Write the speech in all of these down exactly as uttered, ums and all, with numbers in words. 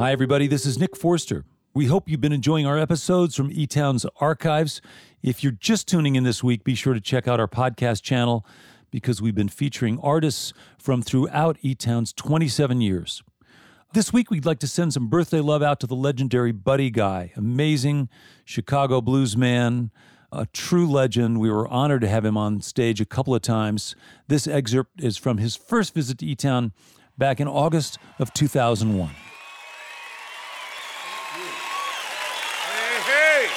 Hi, everybody. This is Nick Forster. We hope you've been enjoying our episodes from E-Town's archives. If you're just tuning in this week, be sure to check out our podcast channel because we've been featuring artists from throughout E-Town's twenty-seven years. This week, we'd like to send some birthday love out to the legendary Buddy Guy, amazing Chicago blues man, a true legend. We were honored to have him on stage a couple of times. This excerpt is from his first visit to E-Town back in August of two thousand one. Hey,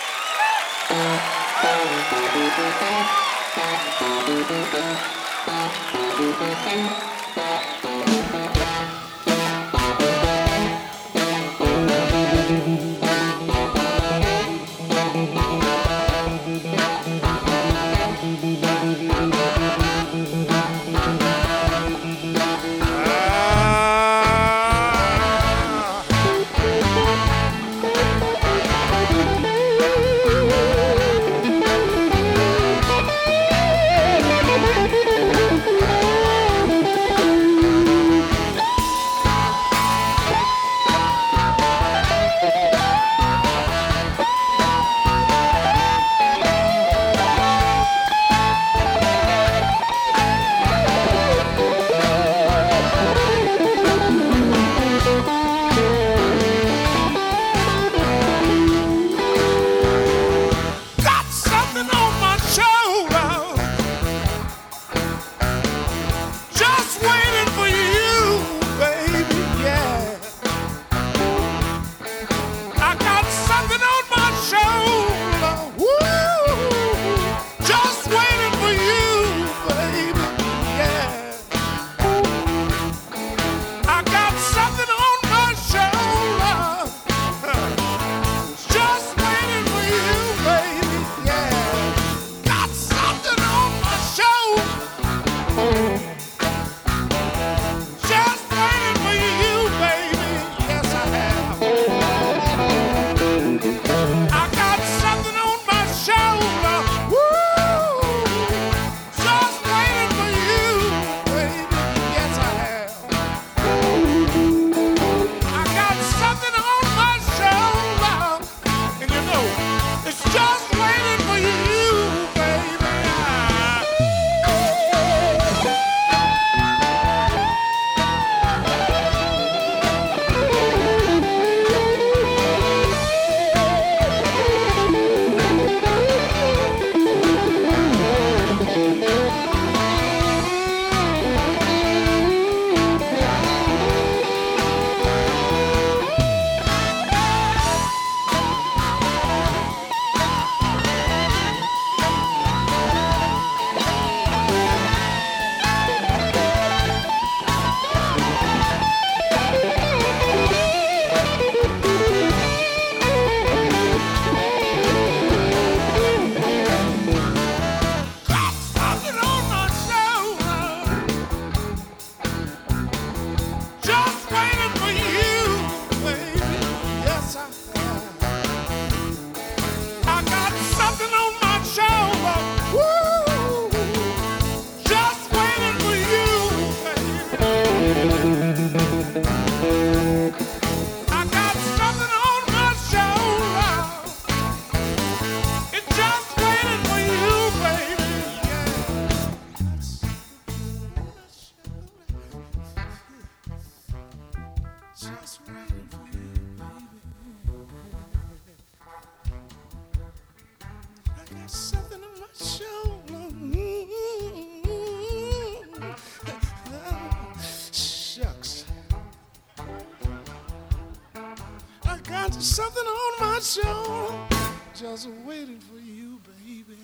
something on my show, just waiting for you, baby.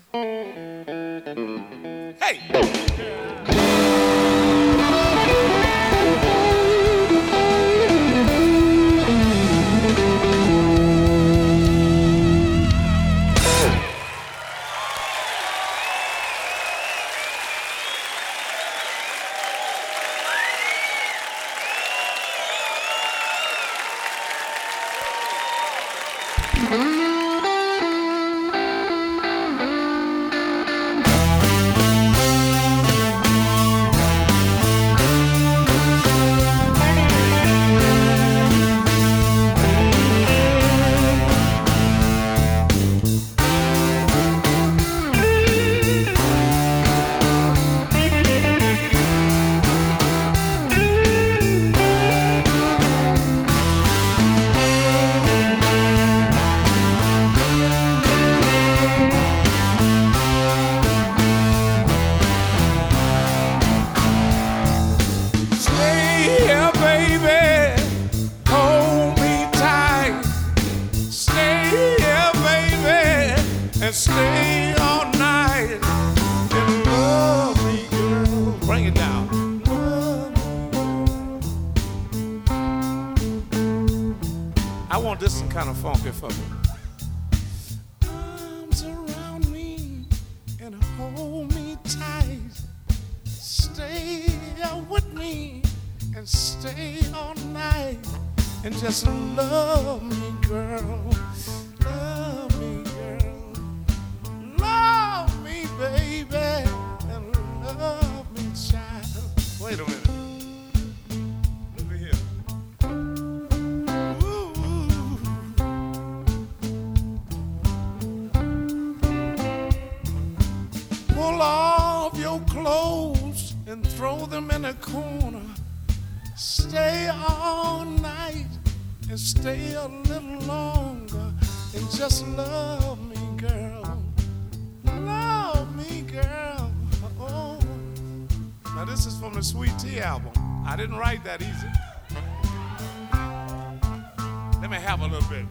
Hey! and stay all night and love me, girl. Bring it down. I want this one kind of funky for me. Arms around me and hold me tight. Stay with me and stay all night and just love me, girl. Love me, girl. Love me, baby, and love me, child. Wait a minute. Pull off your clothes and throw them in a corner. Stay all night and stay a little longer and just love me, girl. Love me, girl. Oh. Now this is from the Sweet Tea album. I didn't write that easy. Let me have a little bit.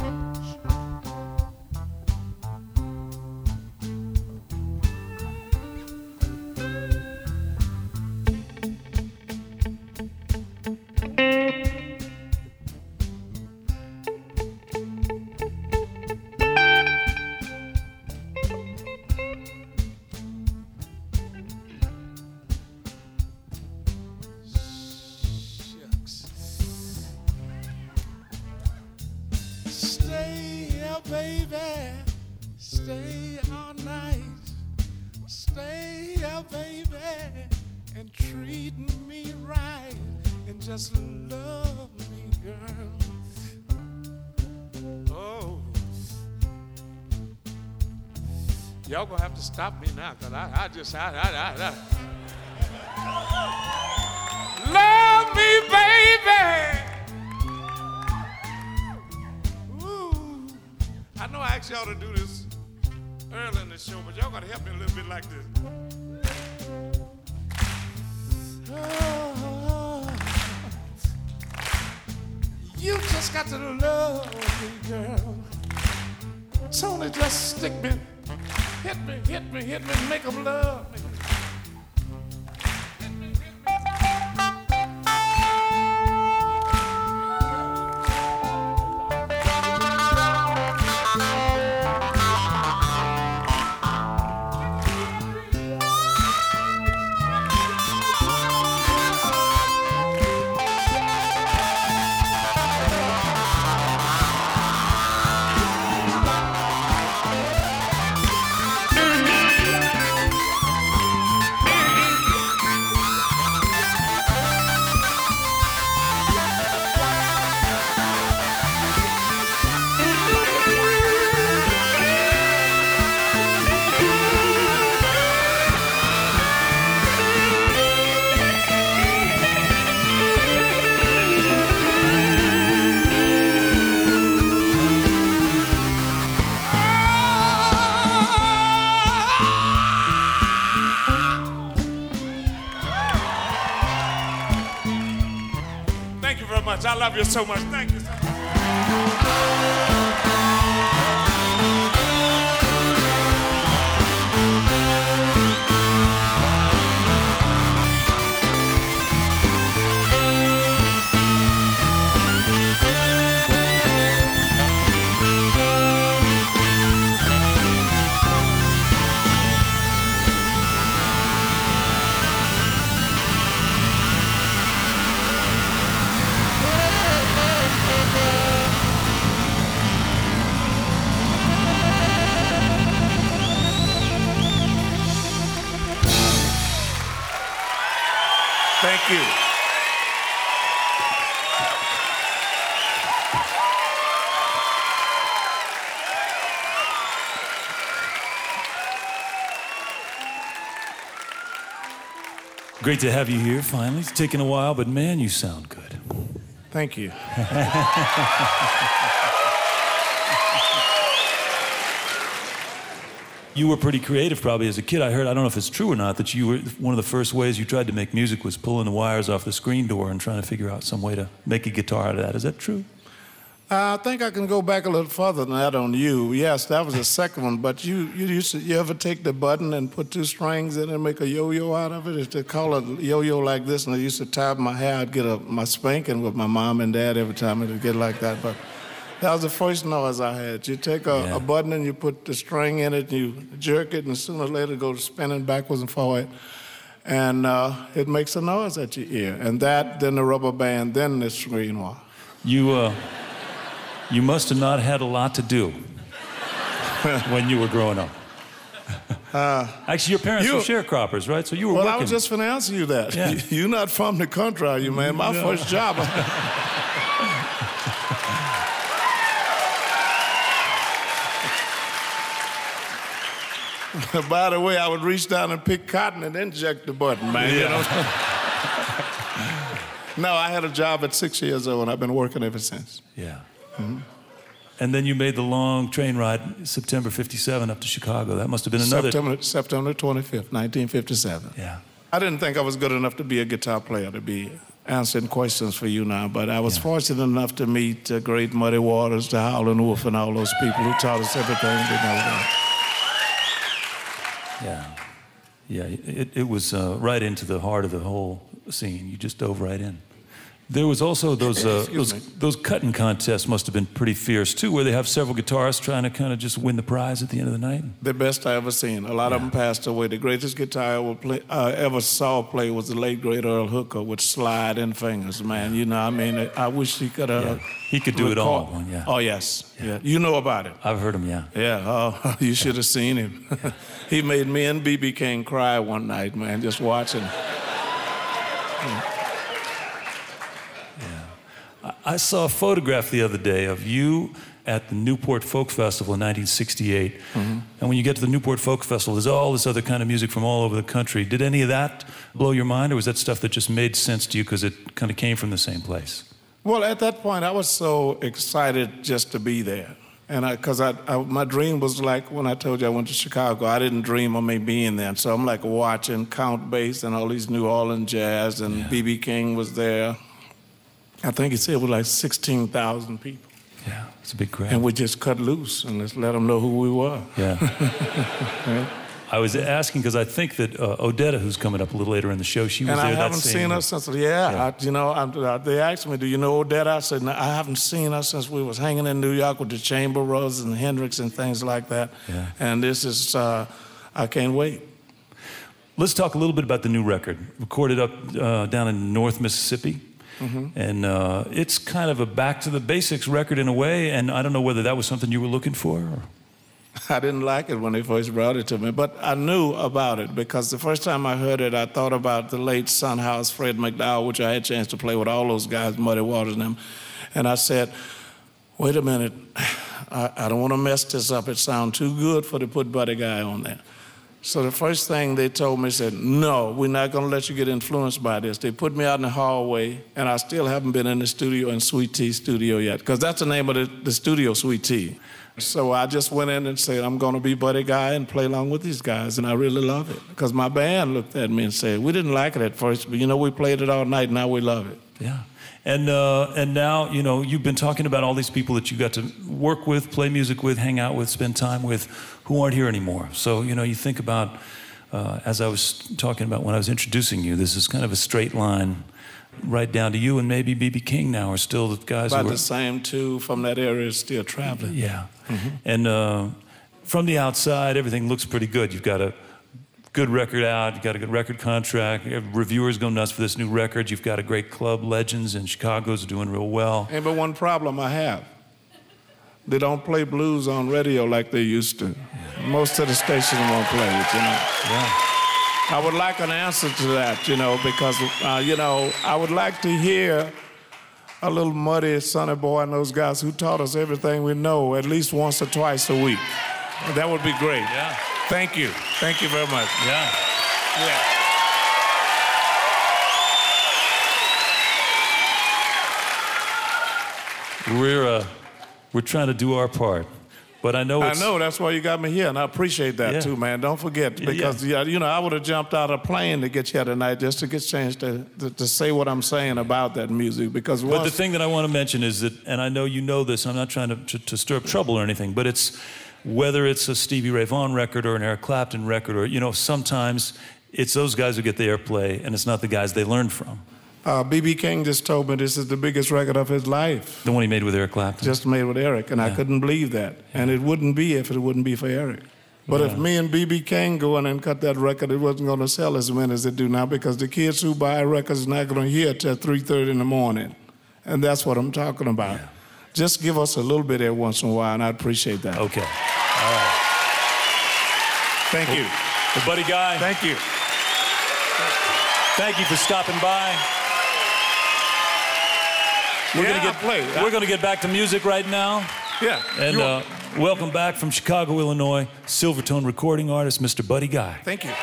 Stay here, baby. Stay all night. Stay here, baby, and treat me right and just love me, girl. Oh, y'all gonna have to stop me now, cause I, I just, I, I, I, I. Love me, baby. I know I asked y'all to do this early in the show, but y'all gotta help me a little bit like this. Oh, you just got to love me, girl. Tony, just stick me, hit me, hit me, hit me, make them love me. Thank you very much. I love you so much. Thank you so much. Thank you. Great to have you here finally. It's taken a while, but man, you sound good. Thank you. You were pretty creative probably as a kid. I heard, I don't know if it's true or not, that you were, one of the first ways you tried to make music was pulling the wires off the screen door and trying to figure out some way to make a guitar out of that. Is that true? I think I can go back a little further than that on you. Yes, that was the second one. But you, you used to, you ever take the button and put two strings in it and make a yo-yo out of it? It's to call it yo-yo like this, and I used to tie up my hair. I'd get a, my spanking with my mom and dad every time it would get like that. But that was the first noise I had. You take a, yeah. a button and you put the string in it, and you jerk it, and sooner or later it goes spinning backwards and forward. And uh, it makes a noise at your ear. And that, then the rubber band, then the screen wire. You, uh, you must have not had a lot to do when you were growing up. Uh, Actually, your parents you, were sharecroppers, right? So you were well, working. Well, I was just going to answer you that. Yeah. You're not from the country, are you, man? My no. first job. By the way, I would reach down and pick cotton and then check the button, man. Yeah. You know? No, I had a job at six years old, and I've been working ever since. Yeah. Mm-hmm. And then you made the long train ride, September fifty-seven, up to Chicago. That must have been another... September, September twenty-fifth, nineteen fifty-seven. Yeah. I didn't think I was good enough to be a guitar player, to be answering questions for you now, but I was yeah. fortunate enough to meet the great Muddy Waters, the Howlin' Wolf, and all those people who taught us everything we know about. Yeah. Yeah, it, it was uh, right into the heart of the whole scene. You just dove right in. There was also those uh, those, those cutting contests must have been pretty fierce, too, where they have several guitarists trying to kind of just win the prize at the end of the night. The best I ever seen. A lot yeah. of them passed away. The greatest guitar I ever, play, uh, ever saw play was the late, great Earl Hooker with sliding fingers, man. You know, I mean, I wish he could have... Yeah. He could do record. It all, yeah. Oh, yes. Yeah. yeah. You know about it. I've heard him, yeah. Yeah, oh, you should have seen him. Yeah. He made me and B B King cry one night, man, just watching. yeah. I saw a photograph the other day of you at the Newport Folk Festival in nineteen sixty-eight. Mm-hmm. And when you get to the Newport Folk Festival, there's all this other kind of music from all over the country. Did any of that blow your mind, or was that stuff that just made sense to you because it kind of came from the same place? Well, at that point, I was so excited just to be there. And because I, I, I, my dream was like when I told you I went to Chicago, I didn't dream of me being there. So I'm like watching Count Bass and all these New Orleans jazz, and B B yeah. King was there. I think he said it was like sixteen thousand people. Yeah, it's a big crowd. And we just cut loose and let's let them know who we were. Yeah. yeah. I was asking because I think that uh, Odetta, who's coming up a little later in the show, she was and there I that haven't same seen year. her since, yeah, yeah. I, you know, I, they asked me, do you know Odetta? I said, no, I haven't seen her since we was hanging in New York with the Chamber Brothers and Hendrix and things like that. Yeah. And this is, uh, I can't wait. Let's talk a little bit about the new record, recorded up uh, down in North Mississippi. Mm-hmm. And uh, it's kind of a back to the basics record in a way, and I don't know whether that was something you were looking for. Or... I didn't like it when they first brought it to me, but I knew about it because the first time I heard it, I thought about the late Son House, Fred McDowell, which I had a chance to play with all those guys, Muddy Waters and them. And I said, wait a minute, I, I don't want to mess this up. It sounds too good for the Put Buddy Guy on there. So the first thing they told me, said, no, we're not going to let you get influenced by this. They put me out in the hallway, and I still haven't been in the studio, in Sweet Tea Studio yet, because that's the name of the, the studio, Sweet Tea. So I just went in and said, I'm going to be Buddy Guy and play along with these guys, and I really love it. Because my band looked at me and said, we didn't like it at first, but, you know, we played it all night, now we love it. Yeah. And uh, and now, you know, you've been talking about all these people that you got to work with, play music with, hang out with, spend time with, who aren't here anymore. So, you know, you think about, uh, as I was talking about when I was introducing you, this is kind of a straight line right down to you, and maybe B B King now are still the guys about who are... the same two from that area still traveling. Yeah. Mm-hmm. And uh, from the outside, everything looks pretty good. You've got a good record out, you've got a good record contract, reviewers go nuts for this new record, you've got a great club, Legends, and Chicago's doing real well. Hey, but one problem I have, they don't play blues on radio like they used to. Yeah. Most of the stations won't play it, you know. Yeah. I would like an answer to that, you know, because, uh, you know, I would like to hear a little Muddy, Sonny Boy, and those guys who taught us everything we know at least once or twice a week. That would be great. Yeah. Thank you. Thank you very much. Yeah. Yeah. We're uh, we're trying to do our part. But I know I it's... know, that's why you got me here, and I appreciate that Yeah. too, man. Don't forget, Yeah, because yeah. yeah, you know, I would have jumped out of a plane to get you here tonight just to get a chance to, to, to say what I'm saying about that music, because But once, the thing that I want to mention is that, and I know you know this, I'm not trying to, to, to stir up trouble or anything, but it's, whether it's a Stevie Ray Vaughan record or an Eric Clapton record, or, you know, sometimes it's those guys who get the airplay, and it's not the guys they learned from. uh, B B King just told me this is the biggest record of his life. The one he made with Eric Clapton. Just made with Eric, and Yeah. I couldn't believe that. And it wouldn't be if it wouldn't be for Eric. But Yeah. if me and B B King go in and cut that record, it wasn't going to sell as many as it do now, because the kids who buy records are not going to hear it till three thirty in the morning. And that's what I'm talking about. Yeah. Just give us a little bit every once in a while, and I appreciate that. Okay. All right. Thank you. Well, Buddy Guy, Thank you. thank you for stopping by. We're Yeah, gonna get I'll play. We're gonna get back to music right now. Yeah. And You- uh, welcome back from Chicago, Illinois, Silvertone recording artist, Mister Buddy Guy. Thank you.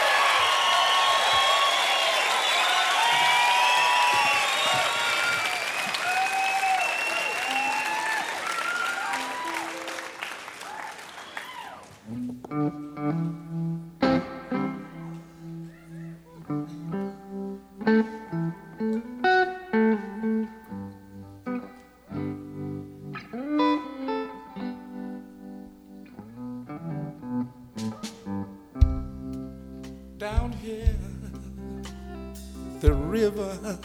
Down here, the river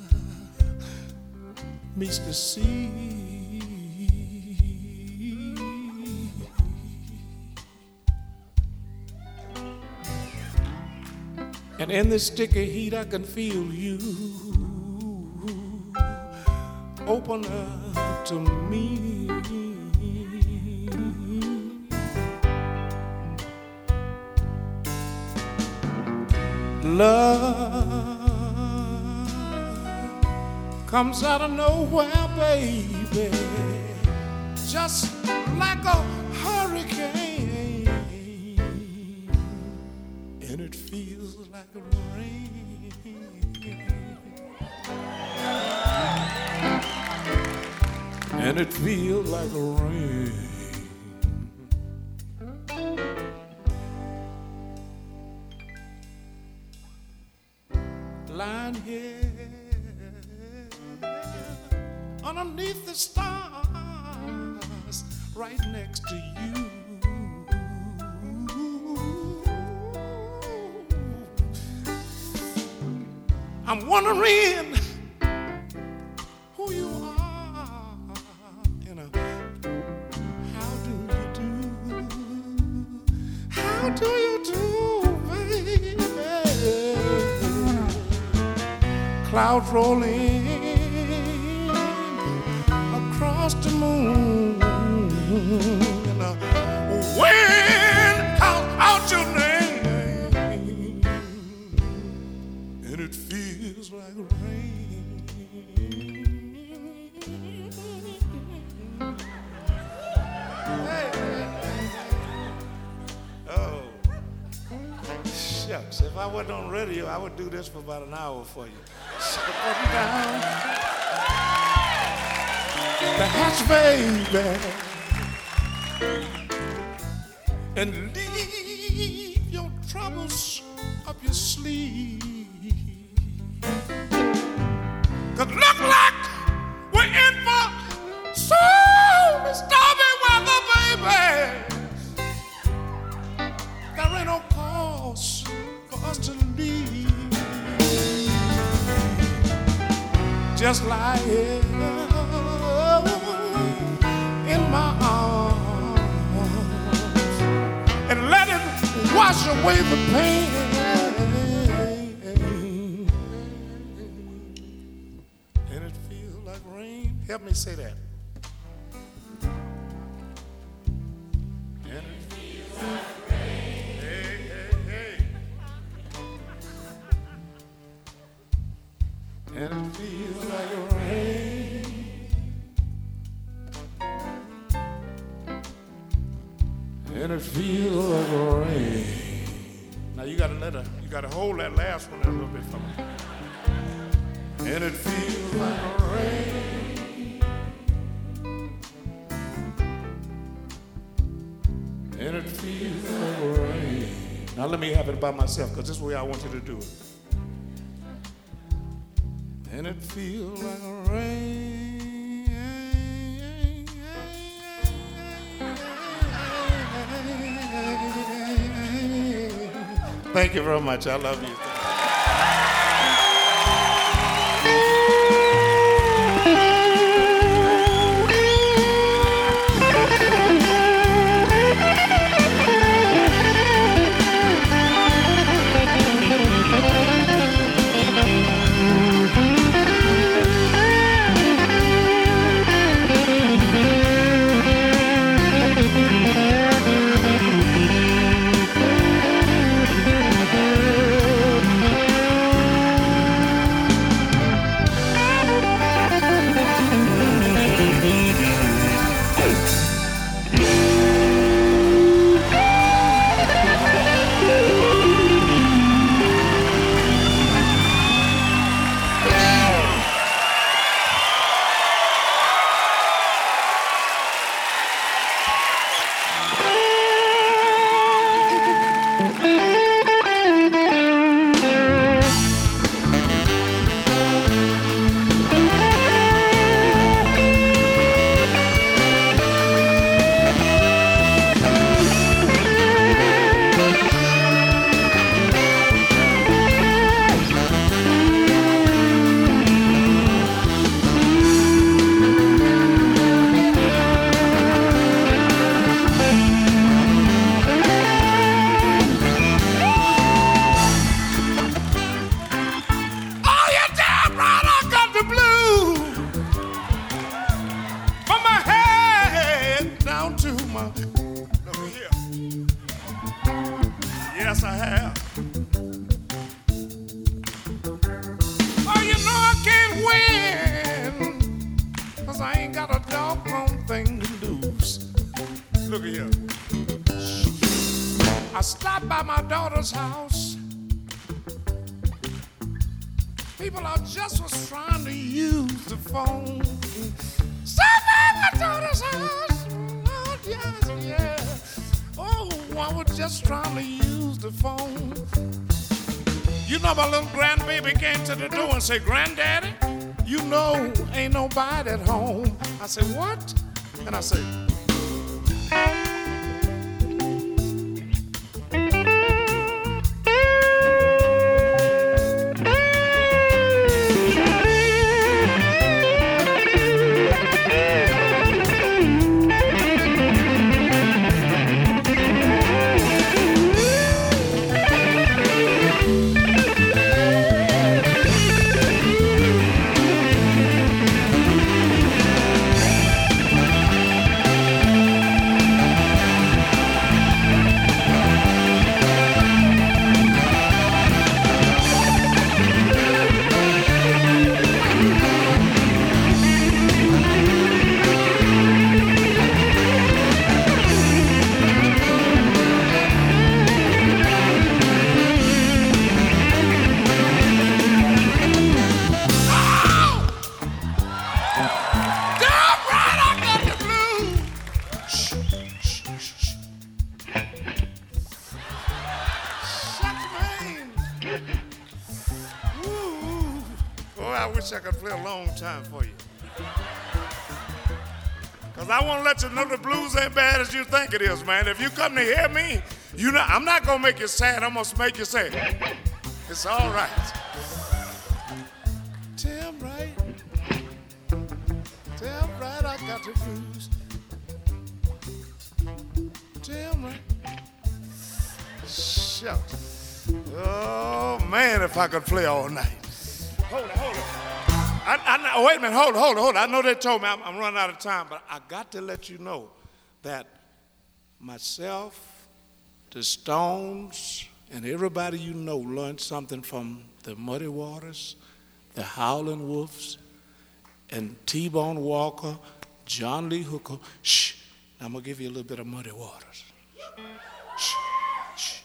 meets the sea. And in the sticky heat, I can feel you open up to me. Love comes out of nowhere, baby, just like a hurricane, and it feels like rain. And it feels like rain. Lying here underneath the stars, right next to you. I'm wondering who you are and uh, how do you do? How do you do, baby? Clouds rolling across the moon, and the wind howls out your name, and it feels like rain. Hey. Oh, shucks! If I wasn't on radio, I would do this for about an hour for you. Sit down the hatch, baby, and leave your troubles up your sleeve. 'Cause look like we're in for some stormy weather, baby. There ain't no cause for us to leave. Just lie here in my arms and let it wash away the pain. And it feels like rain. Help me say that. And it feels like rain. Hey, hey, hey. And it feels like rain. And it feels like rain. Now you gotta let her, you gotta hold that last one a little bit for me. And it feels like rain. and it feels like rain. Now let me have it by myself, because this is the way I want you to do it. And it feels like rain. Thank you very much. I love you. Yes, I have. Oh, you know I can't win, cause I ain't got a doggone thing to lose. Look at here. I stopped by my daughter's house. People are just was trying to use the phone. Stopped by my daughter's house. Oh, yes, yeah. Oh, I was just trying to use the phone. You know, my little grandbaby came to the door and said, "Granddaddy, you know ain't nobody at home." I said, "What?" And I said, I could play a long time for you. Because I want to let you know the blues ain't bad as you think it is, man. If you come to hear me, you know, I'm not going to make you sad. I'm going to make you say, it's all right. Damn right. Damn right, I got the blues. Damn right. Shucks. Oh, man, if I could play all night. Hold it, hold it. I, I, wait a minute, hold it, hold it, hold it. I know they told me I'm, I'm running out of time, but I got to let you know that myself, the Stones, and everybody you know learned something from the Muddy Waters, the Howlin' Wolves, and T-Bone Walker, John Lee Hooker. Shh, I'm going to give you a little bit of Muddy Waters. Shh, shh.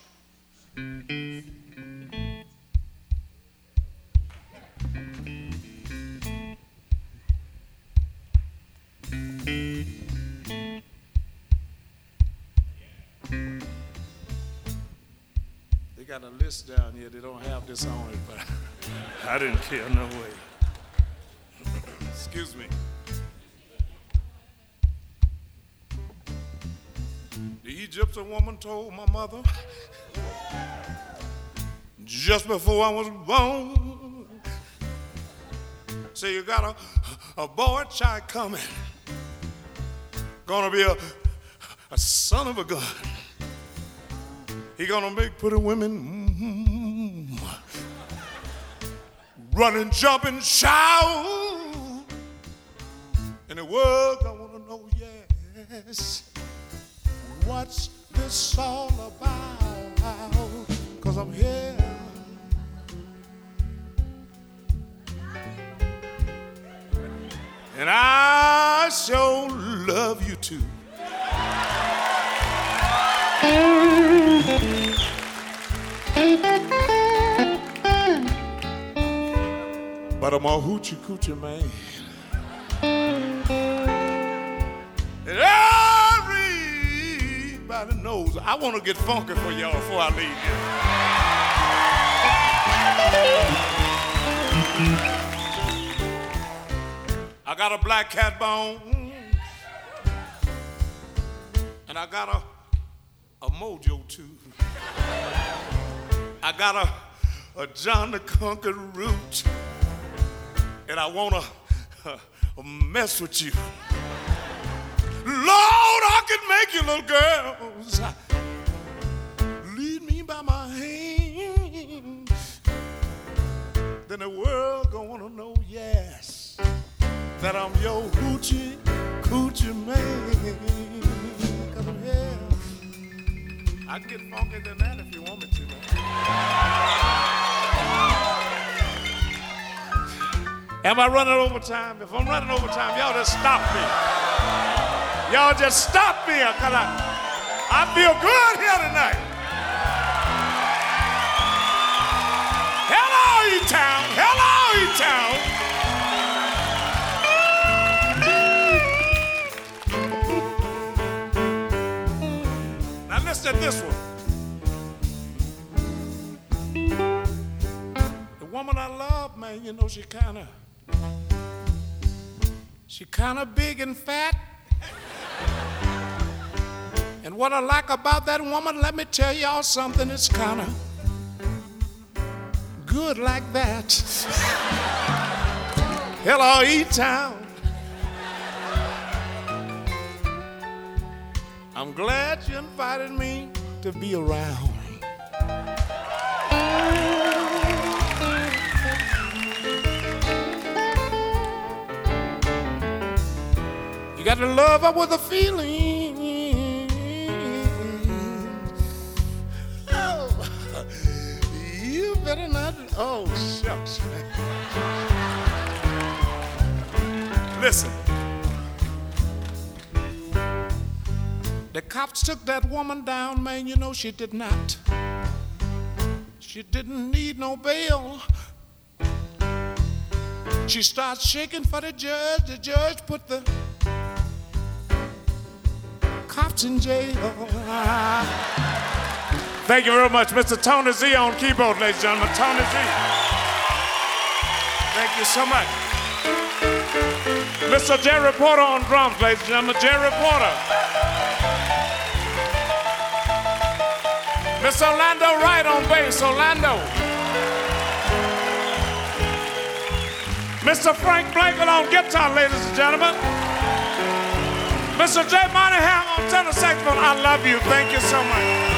They got a list down here. They don't have this on it, but I didn't care no way. Excuse me. The Egyptian woman told my mother just before I was born, say you got a, a boy child coming, gonna be a, a son of a gun. He gonna make pretty women mm-hmm, running, jumping, shout. And the world I wanna know, yes, what's this all about? Cause I'm here. And I sure love you too. But I'm a hoochie coochie man. And everybody knows I want to get funky for y'all before I leave here. I got a black cat bone, and I got a, a mojo too. I got a, a John the Conqueror root, and I want to uh, mess with you. Lord, I can make you little girls lead me by my hand. Then the world gonna know, yes, that I'm your hoochie coochie man. Cause I'm here. I can get funky than that if you want me to. Am I running over time? If I'm running over time, y'all just stop me. Y'all just stop me, cause I, I feel good here tonight. Hello, E-Town. Hello, E-Town. Now listen to this one. The woman I love, man, you know she kind of, she kind of big and fat. And what I like about that woman, let me tell y'all something, it's kind of good like that. Hello, E-Town. I'm glad you invited me to be around. You got to love her with a feeling. Oh, you better not. Oh, shucks. Listen. The cops took that woman down, man, you know she did not. She didn't need no bail. She starts shaking for the judge. The judge put the cops in jail. Thank you very much, Mister Tony Z on keyboard, ladies and gentlemen. Tony Z. Thank you so much. Mister Jerry Porter on drums, ladies and gentlemen. Jerry Porter. Mister Orlando Wright on bass. Orlando. Mister Frank Blanket on guitar, ladies and gentlemen. Mister Jay Monahan on tenor saxophone. I love you. Thank you so much.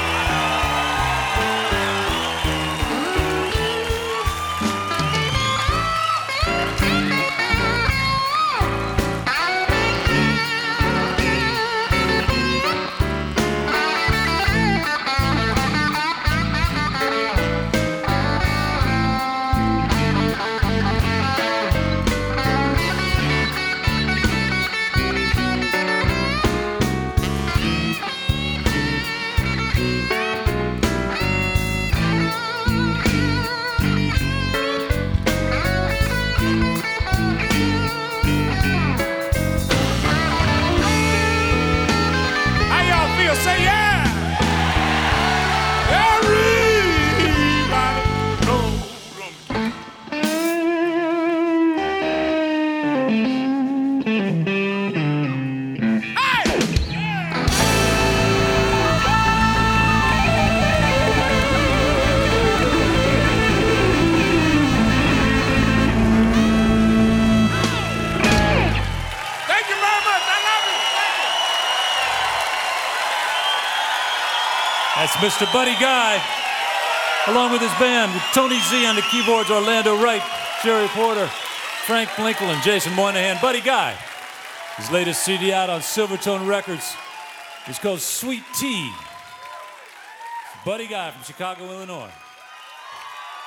That's Mister Buddy Guy, along with his band, with Tony Z on the keyboards, Orlando Wright, Jerry Porter, Frank Blinkel, and Jason Moynihan. Buddy Guy. His latest C D out on Silvertone Records is called Sweet Tea. Buddy Guy from Chicago, Illinois.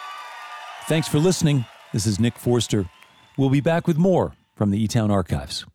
Thanks for listening. This is Nick Forster. We'll be back with more from the E-Town Archives.